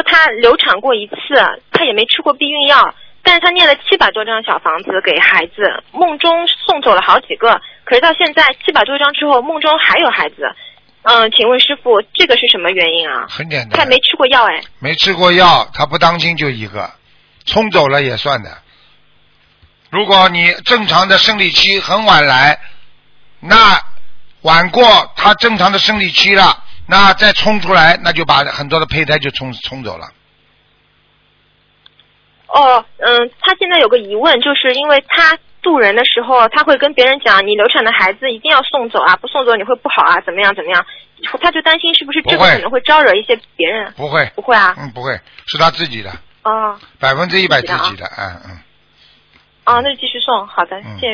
她流产过一次，她也没吃过避孕药，但是她念了700多张小房子给孩子，梦中送走了好几个，可是到现在700多张之后，梦中还有孩子。请问师傅，这个是什么原因啊？ 很简单， 她没吃过药哎。 没吃过药，她不当心就一个，冲走了也算的。如果你正常的生理期很晚来，那晚过她正常的生理期了，那再冲出来，那就把很多的胚胎就冲走了。 她现在有个疑问，就是因为她渡人的时候，她会跟别人讲，你流产的孩子一定要送走啊，不送走你会不好啊，怎么样怎么样，她就担心是不是这个可能会招惹一些别人。 不会， 不会啊。 不会，是她自己的。100%自己的， 那就继续送，好的，谢谢。